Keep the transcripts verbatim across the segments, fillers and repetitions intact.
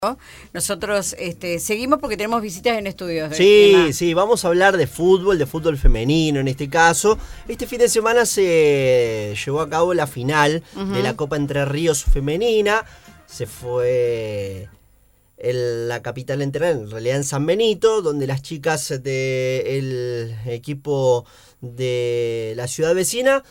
Nosotros este, seguimos porque tenemos visitas en estudios. Sí, Emma. sí, vamos a hablar de fútbol, de fútbol femenino en este caso. Este fin de semana se llevó a cabo la final uh-huh. de la Copa Entre Ríos femenina. Se fue en la capital entera, en realidad en San Benito, donde las chicas del equipo de la ciudad vecina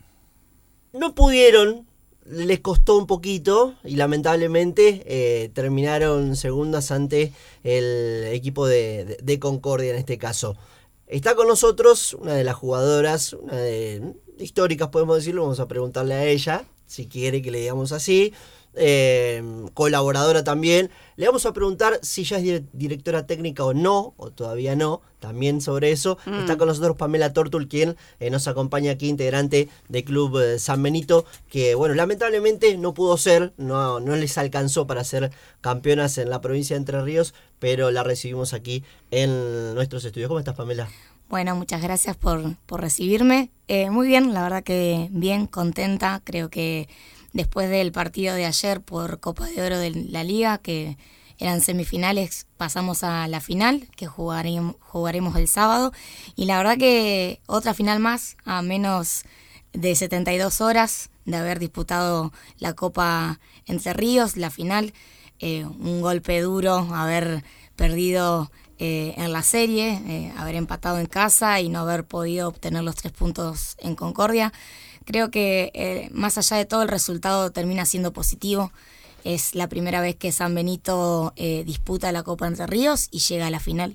no pudieron. Les costó un poquito y lamentablemente eh, terminaron segundas ante el equipo de, de, de Concordia en este caso. Está con nosotros una de las jugadoras, una de, históricas podemos decirlo, vamos a preguntarle a ella, si quiere que le digamos así, eh, colaboradora también. Le vamos a preguntar si ya es directora técnica o no, o todavía no, también sobre eso. Mm. Está con nosotros Pamela Tortul, quien eh, nos acompaña aquí, integrante del Club eh, San Benito, que bueno, lamentablemente no pudo ser, no, no les alcanzó para ser campeonas en la provincia de Entre Ríos, pero la recibimos aquí en nuestros estudios. ¿Cómo estás, Pamela? Bueno, muchas gracias por, por recibirme. Eh, muy bien, la verdad que bien, contenta. Creo que después del partido de ayer por Copa de Oro de la Liga, que eran semifinales, pasamos a la final, que jugaremos, jugaremos el sábado. Y la verdad que otra final más, a menos de setenta y dos horas de haber disputado la Copa Entre Ríos, la final. Eh, un golpe duro, haber perdido eh, en la serie, eh, haber empatado en casa y no haber podido obtener los tres puntos en Concordia. Creo que eh, más allá de todo el resultado termina siendo positivo. Es la primera vez que San Benito eh, disputa la Copa Entre Ríos y llega a la final.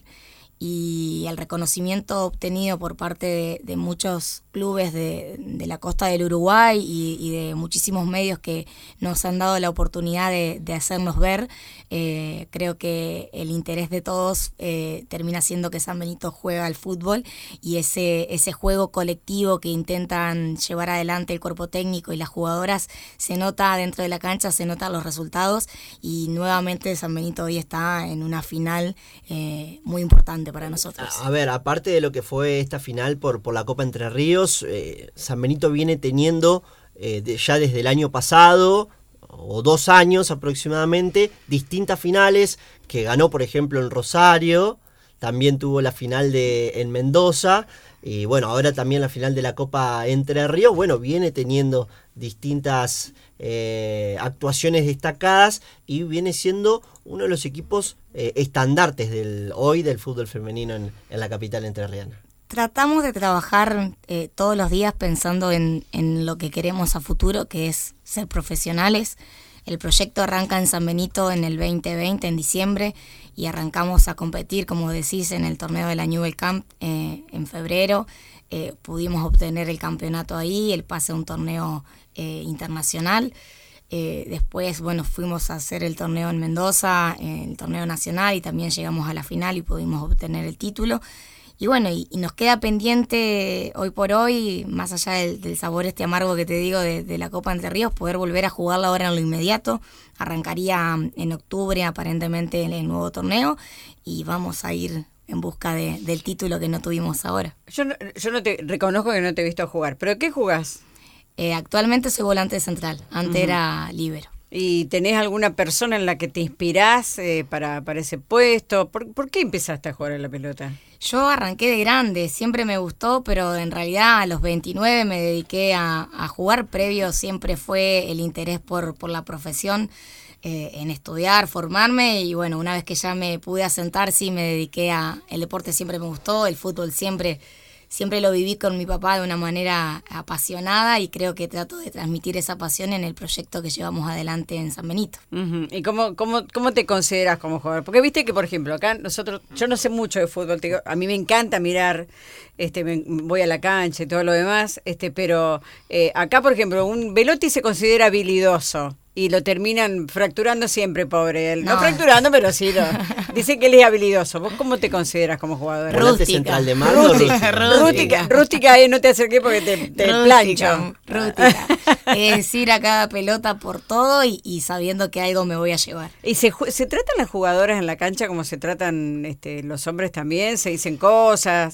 Y el reconocimiento obtenido por parte de, de muchos clubes de, de la costa del Uruguay y, y de muchísimos medios que nos han dado la oportunidad de, de hacernos ver, eh, creo que el interés de todos eh, termina siendo que San Benito juega al fútbol, y ese, ese juego colectivo que intentan llevar adelante el cuerpo técnico y las jugadoras se nota dentro de la cancha, se notan los resultados, y nuevamente San Benito hoy está en una final eh, muy importante para nosotros. A ver, aparte de lo que fue esta final por, por la Copa Entre Ríos, eh, San Benito viene teniendo eh, de, ya desde el año pasado, o dos años aproximadamente, distintas finales, que ganó por ejemplo en Rosario, también tuvo la final de en Mendoza, y bueno, ahora también la final de la Copa Entre Ríos. Bueno, viene teniendo distintas eh, actuaciones destacadas y viene siendo uno de los equipos eh, estandartes del hoy del fútbol femenino en, en la capital entrerriana. Tratamos de trabajar eh, todos los días pensando en, en lo que queremos a futuro, que es ser profesionales. El proyecto arranca en San Benito en el veinte veinte, en diciembre, y arrancamos a competir, como decís, en el torneo de la Newell Camp eh, en febrero. Eh, pudimos obtener el campeonato ahí, el pase a un torneo eh, internacional. Eh, después, bueno, fuimos a hacer el torneo en Mendoza, eh, el torneo nacional, y también llegamos a la final y pudimos obtener el título. Y bueno, y, y nos queda pendiente hoy por hoy, más allá del, del sabor este amargo que te digo de, de la Copa Entre Ríos, poder volver a jugarla ahora en lo inmediato. Arrancaría en octubre aparentemente el, el nuevo torneo, y vamos a ir en busca de, del título que no tuvimos ahora. Yo no, yo no te reconozco que no te he visto jugar, ¿pero qué jugás? Eh, actualmente soy volante central, antes uh-huh. era líbero. ¿Y tenés alguna persona en la que te inspirás eh, para, para ese puesto? ¿Por, ¿Por qué empezaste a jugar a la pelota? Yo arranqué de grande, siempre me gustó, pero en realidad a los veintinueve me dediqué a, a jugar. Previo siempre fue el interés por, por la profesión, eh, en estudiar, formarme, y bueno, una vez que ya me pude asentar, sí me dediqué a... El deporte siempre me gustó, el fútbol siempre... Siempre lo viví con mi papá de una manera apasionada, y creo que trato de transmitir esa pasión en el proyecto que llevamos adelante en San Benito. Uh-huh. ¿Y cómo, cómo, cómo te consideras como jugador? Porque viste que, por ejemplo, acá nosotros, yo no sé mucho de fútbol, te digo, a mí me encanta mirar, este, me, voy a la cancha y todo lo demás, este, pero eh, acá, por ejemplo, un Velotti se considera habilidoso. Y lo terminan fracturando siempre, pobre él. No, no fracturando, pero sí lo... Dice que él es habilidoso. ¿Vos cómo te consideras como jugador? Volante central de mando. Rústica. Rústica, rústica eh, no te acerqué porque te, te plancho. Rústica. Es ir a cada pelota por todo y, y sabiendo que algo me voy a llevar. ¿Y se, se tratan las jugadoras en la cancha como se tratan este, los hombres también? ¿Se dicen cosas?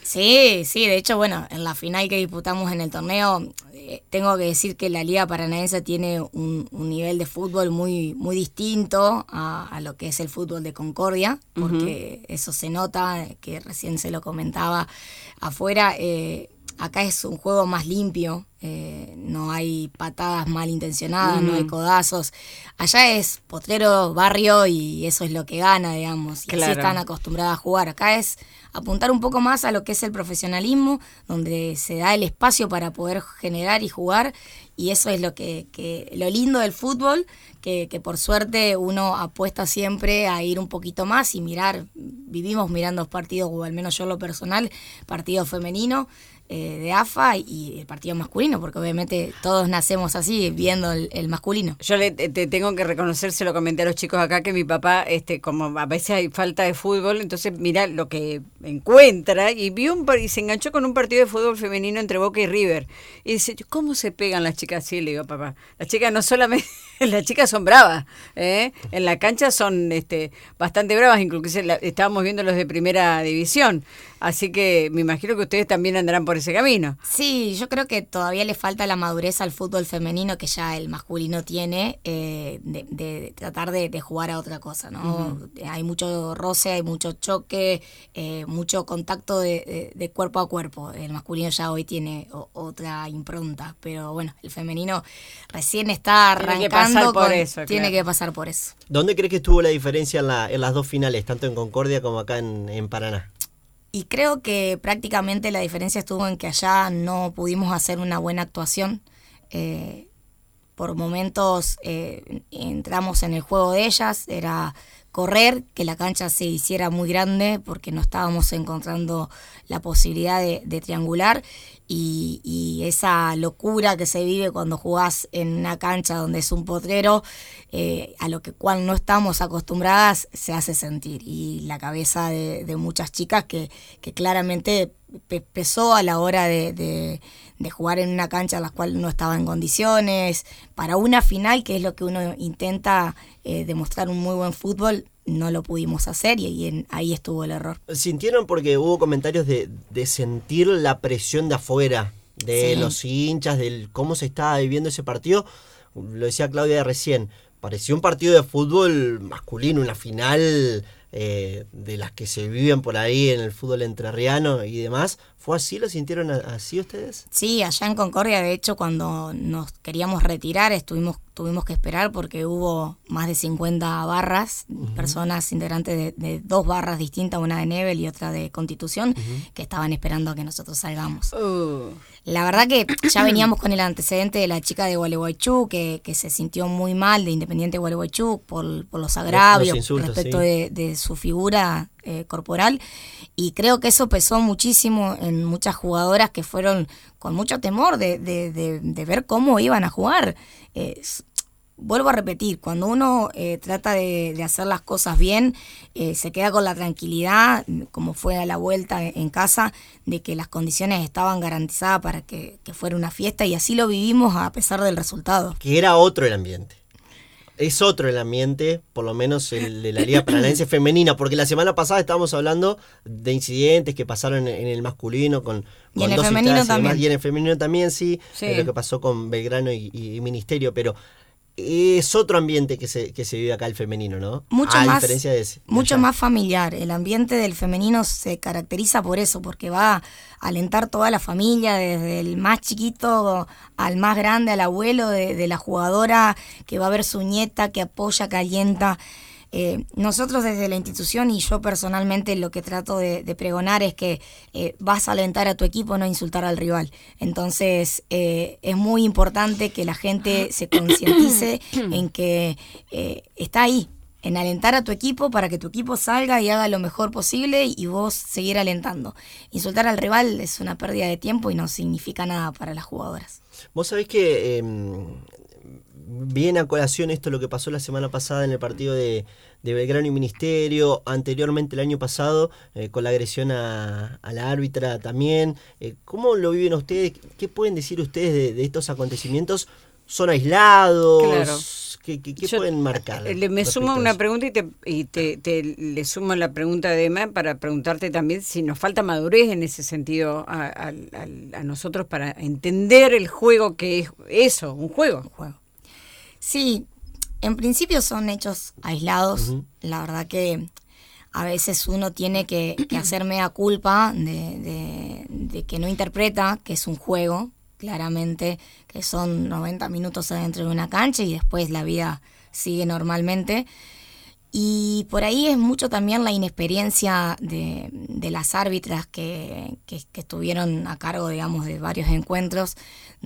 Sí, sí, de hecho, bueno, en la final que disputamos en el torneo, eh, tengo que decir que la Liga Paranaense tiene un, un nivel de fútbol muy, muy distinto a, a lo que es el fútbol de Concordia, porque uh-huh. eso se nota, que recién se lo comentaba afuera. Eh, acá es un juego más limpio, eh, no hay patadas malintencionadas, mm. no hay codazos. Allá es potrero, barrio, y eso es lo que gana, digamos. Y claro. así están acostumbradas a jugar. Acá es apuntar un poco más a lo que es el profesionalismo, donde se da el espacio para poder generar y jugar, y eso es lo que, que lo lindo del fútbol, que, que por suerte uno apuesta siempre a ir un poquito más y mirar. Vivimos mirando partidos, o al menos yo lo personal, partido femenino eh, de A F A y el partido masculino, porque obviamente todos nacemos así, viendo el, el masculino. Yo le, te tengo que reconocer, se lo comenté a los chicos acá, que mi papá, este como a veces hay falta de fútbol, entonces mira lo que encuentra, y vio un, y se enganchó con un partido de fútbol femenino entre Boca y River, y dice, ¿cómo se pegan las chicas? Sí, le digo, papá, las chicas no solamente, las chicas son bravas, ¿eh? En la cancha son este bastante bravas, incluso la, estábamos viendo los de primera división, así que me imagino que ustedes también andarán por ese camino. Sí, yo creo que todavía le falta la madurez al fútbol femenino que ya el masculino tiene, eh, de, de tratar de, de jugar a otra cosa, ¿no? Uh-huh. Hay mucho roce, hay mucho choque, eh, mucho contacto de, de, de cuerpo a cuerpo. El masculino ya hoy tiene o, otra impronta, pero bueno, el femenino recién está arrancando. Tiene que pasar por con, eso. Tiene claro. que pasar por eso. ¿Dónde crees que estuvo la diferencia en, la, en las dos finales, tanto en Concordia como acá en, en Paraná? Y creo que prácticamente la diferencia estuvo en que allá no pudimos hacer una buena actuación. Eh, por momentos eh, entramos en el juego de ellas, era correr, que la cancha se hiciera muy grande porque no estábamos encontrando la posibilidad de, de triangular, y, y esa locura que se vive cuando jugás en una cancha donde es un potrero, eh, a lo que cual no estamos acostumbradas, se hace sentir, y la cabeza de, de muchas chicas que, que claramente pe- pesó a la hora de, de, de jugar en una cancha en la cual no estaba en condiciones, para una final, que es lo que uno intenta eh, demostrar un muy buen fútbol. No lo pudimos hacer, y, y en, ahí estuvo el error. ¿Sintieron, porque hubo comentarios de, de sentir la presión de afuera, de sí. los hinchas, de cómo se estaba viviendo ese partido? Lo decía Claudia recién, pareció un partido de fútbol masculino, una final eh, de las que se viven por ahí en el fútbol entrerriano y demás. ¿Fue así? ¿Lo sintieron así ustedes? Sí, allá en Concordia, de hecho, cuando nos queríamos retirar, estuvimos tuvimos que esperar porque hubo más de cincuenta barras, uh-huh. personas integrantes de, de dos barras distintas, una de Nebel y otra de Constitución, uh-huh. que estaban esperando a que nosotros salgamos. Uh. La verdad que ya veníamos con el antecedente de la chica de Gualeguaychú, que, que se sintió muy mal, de Independiente Gualeguaychú, por, por los agravios, los insultos, respecto sí. de, de su figura eh, corporal, y creo que eso pesó muchísimo en muchas jugadoras que fueron con mucho temor de, de, de, de ver cómo iban a jugar. Eh, vuelvo a repetir, cuando uno eh, trata de, de hacer las cosas bien, eh, se queda con la tranquilidad, como fue a la vuelta en casa, de que las condiciones estaban garantizadas para que, que fuera una fiesta, y así lo vivimos a pesar del resultado. Que era otro el ambiente. Es otro el ambiente, por lo menos el de la Liga Paranaense Femenina, porque la semana pasada estábamos hablando de incidentes que pasaron en el masculino con, con y en el dos femenino también. Demás, y en el femenino también, sí, sí. Es lo que pasó con Belgrano y, y, y Ministerio, pero es otro ambiente que se que se vive acá el femenino, ¿no? Mucho a más, diferencia de ese. Mucho más familiar. El ambiente del femenino se caracteriza por eso, porque va a alentar toda la familia, desde el más chiquito al más grande, al abuelo de, de la jugadora, que va a ver su nieta, que apoya, que alienta. Eh, nosotros desde la institución, y yo personalmente, lo que trato de, de pregonar es que eh, vas a alentar a tu equipo, no insultar al rival. Entonces eh, es muy importante que la gente se concientice en que eh, está ahí, en alentar a tu equipo para que tu equipo salga y haga lo mejor posible, y vos seguir alentando. Insultar al rival es una pérdida de tiempo y no significa nada para las jugadoras. Vos sabés que... Eh, Bien a colación esto, lo que pasó la semana pasada en el partido de, de Belgrano y Ministerio, anteriormente el año pasado, eh, con la agresión a, a la árbitra también. Eh, ¿Cómo lo viven ustedes? ¿Qué pueden decir ustedes de, de estos acontecimientos ¿Son aislados? Claro. ¿Qué, qué, qué Yo, pueden marcar? Le, me sumo una pregunta y, te, y te, te le sumo la pregunta de Emma para preguntarte también si nos falta madurez en ese sentido a, a, a, a nosotros para entender el juego que es eso, un juego. Un juego. Sí, en principio son hechos aislados. Uh-huh. La verdad que a veces uno tiene que, que hacer mea culpa de, de, de que no interpreta que es un juego. Claramente que son noventa minutos adentro de una cancha y después la vida sigue normalmente. Y por ahí es mucho también la inexperiencia de, de las árbitras que, que, que estuvieron a cargo, digamos, de varios encuentros,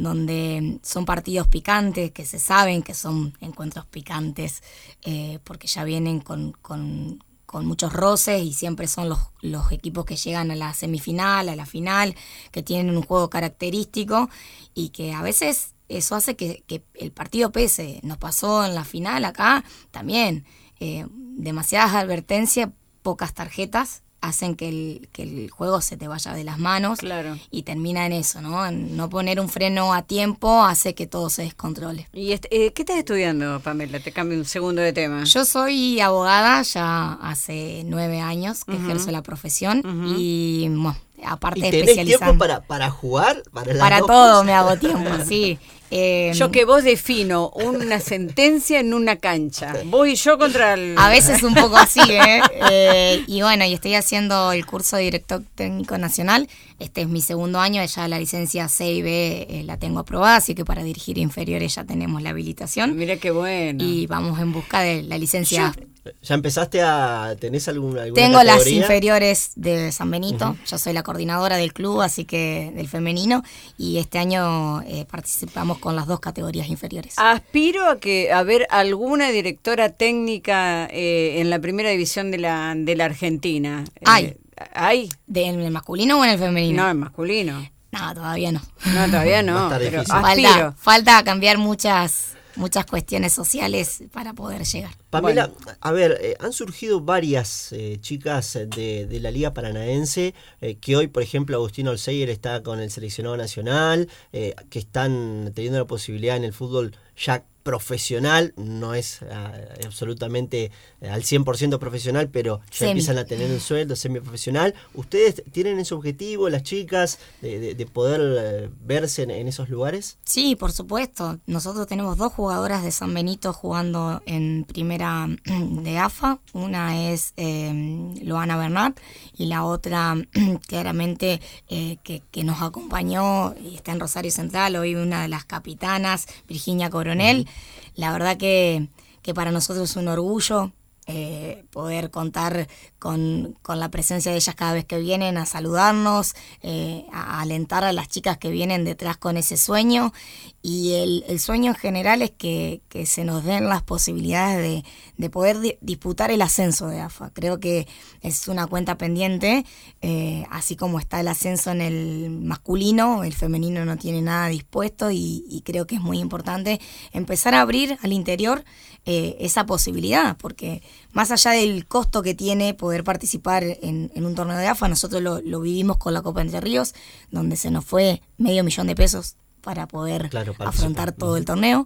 donde son partidos picantes, que se saben que son encuentros picantes, eh, porque ya vienen con... con con muchos roces y siempre son los, los equipos que llegan a la semifinal, a la final, que tienen un juego característico y que a veces eso hace que, que el partido pese. Nos pasó en la final acá también, eh, demasiadas advertencias, pocas tarjetas, hacen que el, que el juego se te vaya de las manos. Claro. Y termina en eso, ¿no? En no poner un freno a tiempo hace que todo se descontrole. ¿Y este, eh, qué estás estudiando, Pamela? Te cambio un segundo de tema. Yo soy abogada ya hace nueve años que uh-huh. ejerzo la profesión uh-huh. y bueno, aparte ¿Y de tenés tiempo para, para jugar? Para, para todo me hago tiempo, sí. Eh, yo que vos defino una sentencia en una cancha. Vos y yo contra el... A veces un poco así, ¿eh? eh y bueno, y estoy haciendo el curso de director técnico nacional. Este es mi segundo año, ya la licencia C y B eh, la tengo aprobada, así que para dirigir inferiores ya tenemos la habilitación. Mira qué bueno. Y vamos en busca de la licencia. Yo, ¿Ya empezaste a... tenés algún, alguna Tengo categoría? Las inferiores de San Benito, uh-huh. yo soy la coordinadora del club, así que del femenino, y este año eh, participamos con las dos categorías inferiores. Aspiro a que a ver alguna directora técnica eh, en la primera división de la, de la Argentina. ¿Hay? Eh, ¿Hay? ¿De, ¿En el masculino o en el femenino? No, en masculino. No, todavía no. No, todavía no, pero aspiro. Falta, falta cambiar muchas... muchas cuestiones sociales para poder llegar. Pamela, bueno. a ver, eh, han surgido varias eh, chicas de, de la Liga Paranaense, eh, que hoy, por ejemplo, Agustín Olseyer está con el seleccionado nacional, eh, que están teniendo la posibilidad en el fútbol ya profesional, no es uh, absolutamente uh, al cien por ciento profesional, pero ya Semi. empiezan a tener un sueldo semiprofesional. ¿Ustedes tienen ese objetivo, las chicas, de, de, de poder uh, verse en, en esos lugares? Sí, por supuesto. Nosotros tenemos dos jugadoras de San Benito jugando en primera de A F A. Una es eh, Loana Bernat y la otra claramente eh, que, que nos acompañó y está en Rosario Central, hoy una de las capitanas, Virginia Coronel. Uh-huh. La verdad que, que para nosotros es un orgullo eh, poder contar con, con la presencia de ellas cada vez que vienen a saludarnos, eh, a alentar a las chicas que vienen detrás con ese sueño. Y el, el sueño en general es que, que se nos den las posibilidades de, de poder di- disputar el ascenso de A F A. Creo que es una cuenta pendiente, eh, así como está el ascenso en el masculino, el femenino no tiene nada dispuesto y, y creo que es muy importante empezar a abrir al interior eh, esa posibilidad, porque más allá del costo que tiene poder participar en, en un torneo de A F A, nosotros lo, lo vivimos con la Copa Entre Ríos, donde se nos fue medio millón de pesos para poder claro, afrontar todo el torneo.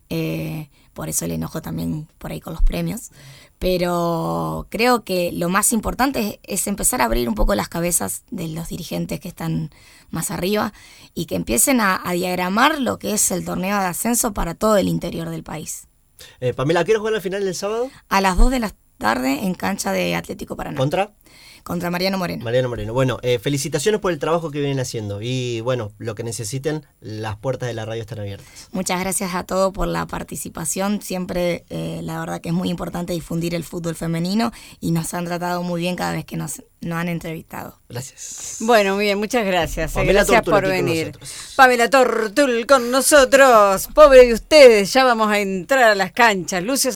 Eh, por eso el enojo también por ahí con los premios. Pero creo que lo más importante es, es empezar a abrir un poco las cabezas de los dirigentes que están más arriba y que empiecen a, a diagramar lo que es el torneo de ascenso para todo el interior del país. Eh, Pamela, ¿quieres jugar al final del sábado? A las dos de la tarde en cancha de Atlético Paraná. ¿Contra? Contra Mariano Moreno. Mariano Moreno. Bueno, eh, felicitaciones por el trabajo que vienen haciendo. Y bueno, lo que necesiten, las puertas de la radio están abiertas. Muchas gracias a todos por la participación. Siempre, eh, la verdad que es muy importante difundir el fútbol femenino y nos han tratado muy bien cada vez que nos, nos han entrevistado. Gracias. Bueno, muy bien, muchas gracias. Pamela gracias Tortul por venir. Pamela Tortul con nosotros. Pobre de ustedes, ya vamos a entrar a las canchas. Luces